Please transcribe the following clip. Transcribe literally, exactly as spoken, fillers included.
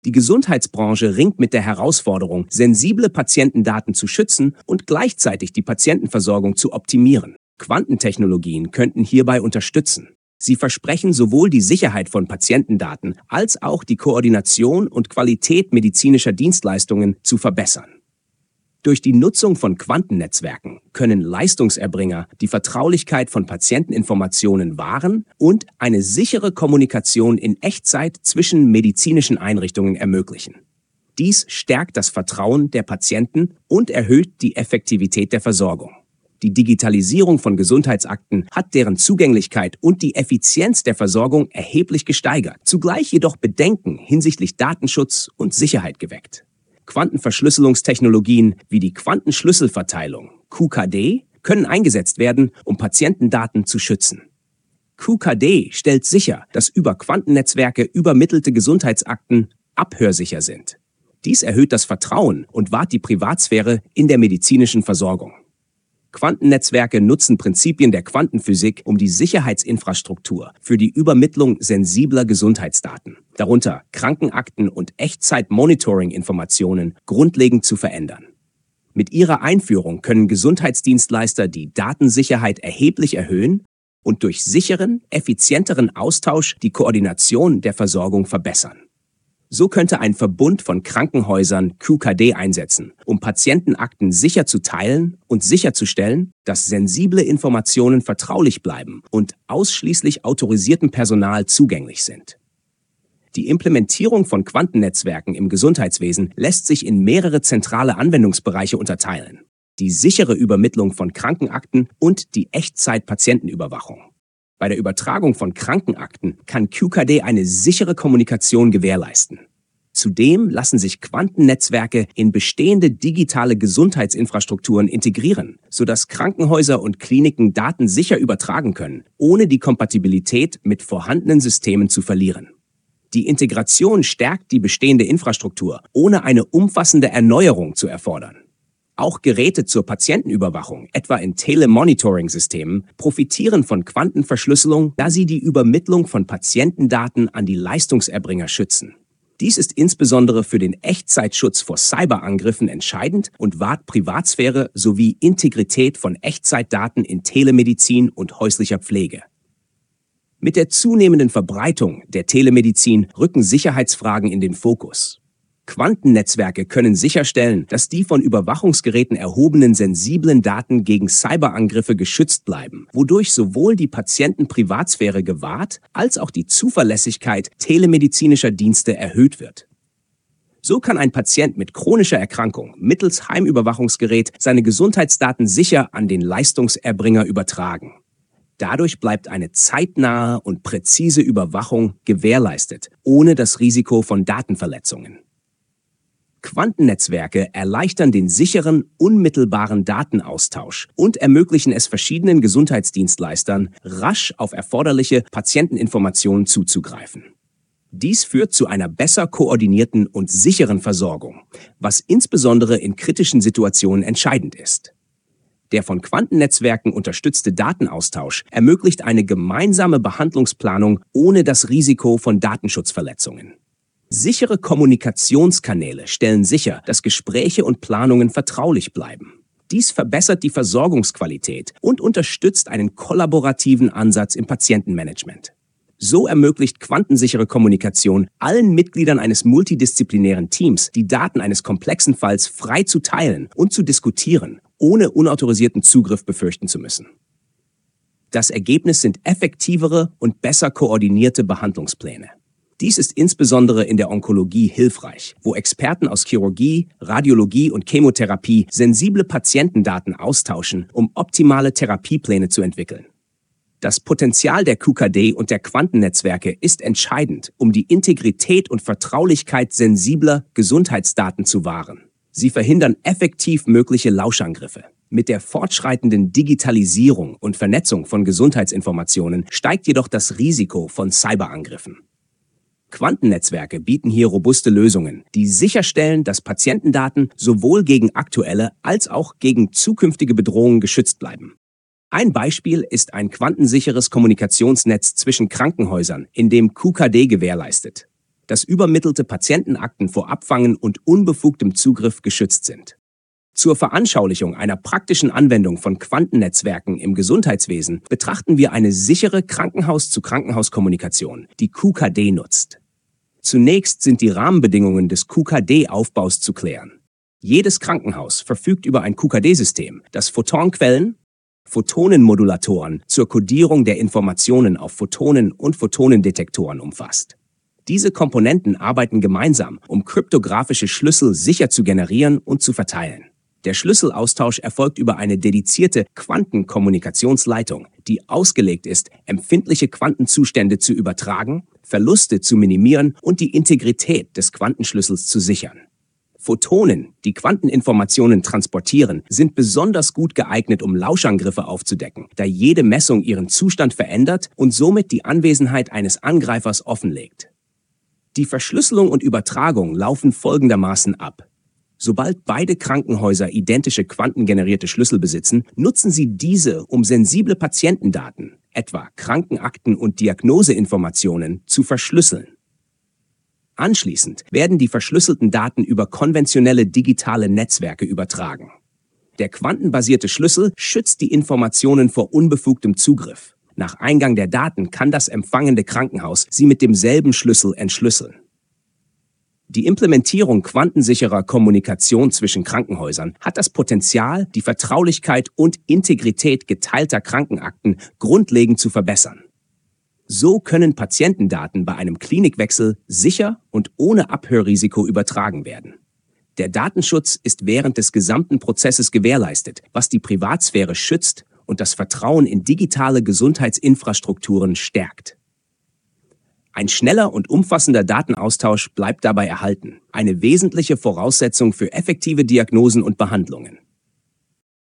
Die Gesundheitsbranche ringt mit der Herausforderung, sensible Patientendaten zu schützen und gleichzeitig die Patientenversorgung zu optimieren. Quantentechnologien könnten hierbei unterstützen. Sie versprechen sowohl die Sicherheit von Patientendaten als auch die Koordination und Qualität medizinischer Dienstleistungen zu verbessern. Durch die Nutzung von Quantennetzwerken können Leistungserbringer die Vertraulichkeit von Patienteninformationen wahren und eine sichere Kommunikation in Echtzeit zwischen medizinischen Einrichtungen ermöglichen. Dies stärkt das Vertrauen der Patienten und erhöht die Effektivität der Versorgung. Die Digitalisierung von Gesundheitsakten hat deren Zugänglichkeit und die Effizienz der Versorgung erheblich gesteigert, zugleich jedoch Bedenken hinsichtlich Datenschutz und Sicherheit geweckt. Quantenverschlüsselungstechnologien wie die Quantenschlüsselverteilung Q K D können eingesetzt werden, um Patientendaten zu schützen. Q K D stellt sicher, dass über Quantennetzwerke übermittelte Gesundheitsakten abhörsicher sind. Dies erhöht das Vertrauen und wahrt die Privatsphäre in der medizinischen Versorgung. Quantennetzwerke nutzen Prinzipien der Quantenphysik, um die Sicherheitsinfrastruktur für die Übermittlung sensibler Gesundheitsdaten, darunter Krankenakten und Echtzeit-Monitoring-Informationen, grundlegend zu verändern. Mit ihrer Einführung können Gesundheitsdienstleister die Datensicherheit erheblich erhöhen und durch sicheren, effizienteren Austausch die Koordination der Versorgung verbessern. So könnte ein Verbund von Krankenhäusern Q K D einsetzen, um Patientenakten sicher zu teilen und sicherzustellen, dass sensible Informationen vertraulich bleiben und ausschließlich autorisiertem Personal zugänglich sind. Die Implementierung von Quantennetzwerken im Gesundheitswesen lässt sich in mehrere zentrale Anwendungsbereiche unterteilen: die sichere Übermittlung von Krankenakten und die Echtzeit-Patientenüberwachung. Bei der Übertragung von Krankenakten kann Q K D eine sichere Kommunikation gewährleisten. Zudem lassen sich Quantennetzwerke in bestehende digitale Gesundheitsinfrastrukturen integrieren, sodass Krankenhäuser und Kliniken Daten sicher übertragen können, ohne die Kompatibilität mit vorhandenen Systemen zu verlieren. Die Integration stärkt die bestehende Infrastruktur, ohne eine umfassende Erneuerung zu erfordern. Auch Geräte zur Patientenüberwachung, etwa in Telemonitoring-Systemen, profitieren von Quantenverschlüsselung, da sie die Übermittlung von Patientendaten an die Leistungserbringer schützen. Dies ist insbesondere für den Echtzeitschutz vor Cyberangriffen entscheidend und wahrt Privatsphäre sowie Integrität von Echtzeitdaten in Telemedizin und häuslicher Pflege. Mit der zunehmenden Verbreitung der Telemedizin rücken Sicherheitsfragen in den Fokus. Quantennetzwerke können sicherstellen, dass die von Überwachungsgeräten erhobenen sensiblen Daten gegen Cyberangriffe geschützt bleiben, wodurch sowohl die Patientenprivatsphäre gewahrt als auch die Zuverlässigkeit telemedizinischer Dienste erhöht wird. So kann ein Patient mit chronischer Erkrankung mittels Heimüberwachungsgerät seine Gesundheitsdaten sicher an den Leistungserbringer übertragen. Dadurch bleibt eine zeitnahe und präzise Überwachung gewährleistet, ohne das Risiko von Datenverletzungen. Quantennetzwerke erleichtern den sicheren, unmittelbaren Datenaustausch und ermöglichen es verschiedenen Gesundheitsdienstleistern, rasch auf erforderliche Patienteninformationen zuzugreifen. Dies führt zu einer besser koordinierten und sicheren Versorgung, was insbesondere in kritischen Situationen entscheidend ist. Der von Quantennetzwerken unterstützte Datenaustausch ermöglicht eine gemeinsame Behandlungsplanung ohne das Risiko von Datenschutzverletzungen. Sichere Kommunikationskanäle stellen sicher, dass Gespräche und Planungen vertraulich bleiben. Dies verbessert die Versorgungsqualität und unterstützt einen kollaborativen Ansatz im Patientenmanagement. So ermöglicht quantensichere Kommunikation allen Mitgliedern eines multidisziplinären Teams, die Daten eines komplexen Falls frei zu teilen und zu diskutieren, ohne unautorisierten Zugriff befürchten zu müssen. Das Ergebnis sind effektivere und besser koordinierte Behandlungspläne. Dies ist insbesondere in der Onkologie hilfreich, wo Experten aus Chirurgie, Radiologie und Chemotherapie sensible Patientendaten austauschen, um optimale Therapiepläne zu entwickeln. Das Potenzial der Q K D und der Quantennetzwerke ist entscheidend, um die Integrität und Vertraulichkeit sensibler Gesundheitsdaten zu wahren. Sie verhindern effektiv mögliche Lauschangriffe. Mit der fortschreitenden Digitalisierung und Vernetzung von Gesundheitsinformationen steigt jedoch das Risiko von Cyberangriffen. Quantennetzwerke bieten hier robuste Lösungen, die sicherstellen, dass Patientendaten sowohl gegen aktuelle als auch gegen zukünftige Bedrohungen geschützt bleiben. Ein Beispiel ist ein quantensicheres Kommunikationsnetz zwischen Krankenhäusern, in dem Q K D gewährleistet. dass übermittelte Patientenakten vor Abfangen und unbefugtem Zugriff geschützt sind. Zur Veranschaulichung einer praktischen Anwendung von Quantennetzwerken im Gesundheitswesen betrachten wir eine sichere Krankenhaus-zu-Krankenhaus-Kommunikation, die Q K D nutzt. Zunächst sind die Rahmenbedingungen des Q K D-Aufbaus zu klären. Jedes Krankenhaus verfügt über ein Q K D-System, das Photonquellen, Photonenmodulatoren zur Kodierung der Informationen auf Photonen und Photonendetektoren umfasst. Diese Komponenten arbeiten gemeinsam, um kryptografische Schlüssel sicher zu generieren und zu verteilen. Der Schlüsselaustausch erfolgt über eine dedizierte Quantenkommunikationsleitung, die ausgelegt ist, empfindliche Quantenzustände zu übertragen, Verluste zu minimieren und die Integrität des Quantenschlüssels zu sichern. Photonen, die Quanteninformationen transportieren, sind besonders gut geeignet, um Lauschangriffe aufzudecken, da jede Messung ihren Zustand verändert und somit die Anwesenheit eines Angreifers offenlegt. Die Verschlüsselung und Übertragung laufen folgendermaßen ab. Sobald beide Krankenhäuser identische quantengenerierte Schlüssel besitzen, nutzen sie diese, um sensible Patientendaten, etwa Krankenakten und Diagnoseinformationen, zu verschlüsseln. Anschließend werden die verschlüsselten Daten über konventionelle digitale Netzwerke übertragen. Der quantenbasierte Schlüssel schützt die Informationen vor unbefugtem Zugriff. Nach Eingang der Daten kann das empfangende Krankenhaus sie mit demselben Schlüssel entschlüsseln. Die Implementierung quantensicherer Kommunikation zwischen Krankenhäusern hat das Potenzial, die Vertraulichkeit und Integrität geteilter Krankenakten grundlegend zu verbessern. So können Patientendaten bei einem Klinikwechsel sicher und ohne Abhörrisiko übertragen werden. Der Datenschutz ist während des gesamten Prozesses gewährleistet, was die Privatsphäre schützt und das Vertrauen in digitale Gesundheitsinfrastrukturen stärkt. Ein schneller und umfassender Datenaustausch bleibt dabei erhalten, eine wesentliche Voraussetzung für effektive Diagnosen und Behandlungen.